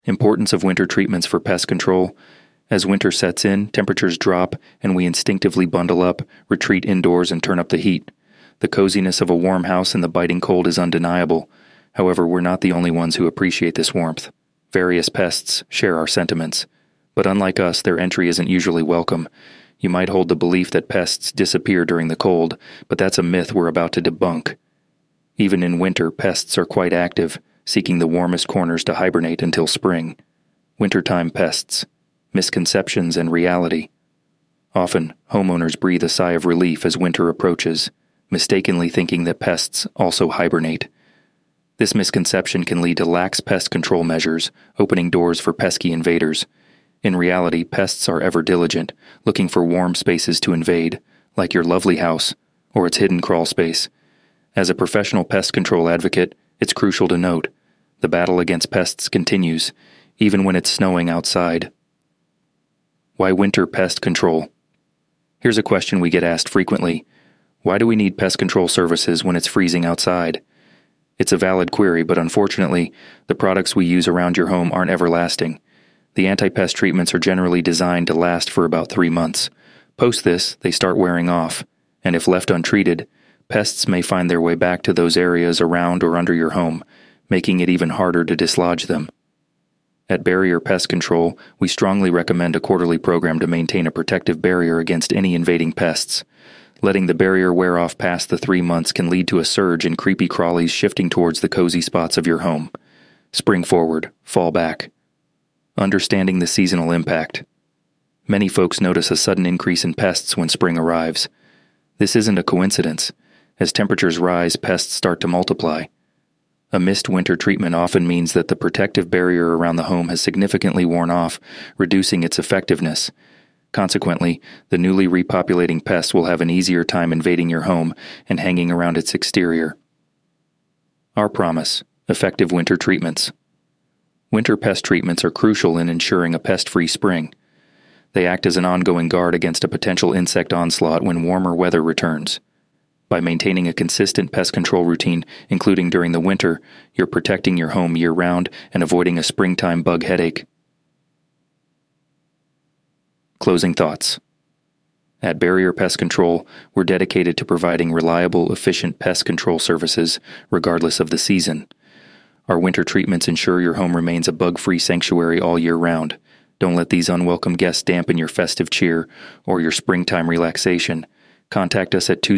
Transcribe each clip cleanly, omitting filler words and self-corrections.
Importance of winter treatments for pest control. As winter sets in, temperatures drop, and we instinctively bundle up, retreat indoors, and turn up the heat. The coziness of a warm house in the biting cold is undeniable. However, we're not the only ones who appreciate this warmth. Various pests share our sentiments. But unlike us, their entry isn't usually welcome. You might hold the belief that pests disappear during the cold, but that's a myth we're about to debunk. Even in winter, pests are quite active, seeking the warmest corners to hibernate until spring. Wintertime pests. Misconceptions and reality. Often, homeowners breathe a sigh of relief as winter approaches, mistakenly thinking that pests also hibernate. This misconception can lead to lax pest control measures, opening doors for pesky invaders. In reality, pests are ever diligent, looking for warm spaces to invade, like your lovely house, or its hidden crawl space. As a professional pest control advocate, it's crucial to note, the battle against pests continues, even when it's snowing outside. Why winter pest control? Here's a question we get asked frequently. Why do we need pest control services when it's freezing outside? It's a valid query, but unfortunately, the products we use around your home aren't everlasting. The anti-pest treatments are generally designed to last for about 3 months. Post this, they start wearing off, and if left untreated, pests may find their way back to those areas around or under your home, making it even harder to dislodge them. At Barrier Pest Control, we strongly recommend a quarterly program to maintain a protective barrier against any invading pests. Letting the barrier wear off past the 3 months can lead to a surge in creepy crawlies shifting towards the cozy spots of your home. Spring forward, fall back. Understanding the seasonal impact. Many folks notice a sudden increase in pests when spring arrives. This isn't a coincidence. As temperatures rise, pests start to multiply. A missed winter treatment often means that the protective barrier around the home has significantly worn off, reducing its effectiveness. Consequently, the newly repopulating pests will have an easier time invading your home and hanging around its exterior. Our promise: effective winter treatments. Winter pest treatments are crucial in ensuring a pest-free spring. They act as an ongoing guard against a potential insect onslaught when warmer weather returns. By maintaining a consistent pest control routine, including during the winter, you're protecting your home year-round and avoiding a springtime bug headache. Closing thoughts. At Barrier Pest Control, we're dedicated to providing reliable, efficient pest control services, regardless of the season. Our winter treatments ensure your home remains a bug-free sanctuary all year round. Don't let these unwelcome guests dampen your festive cheer or your springtime relaxation. Contact us at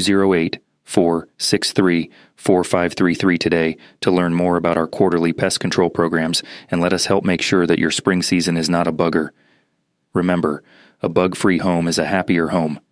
208-463-4533 today to learn more about our quarterly pest control programs and let us help make sure that your spring season is not a bugger. Remember, a bug-free home is a happier home.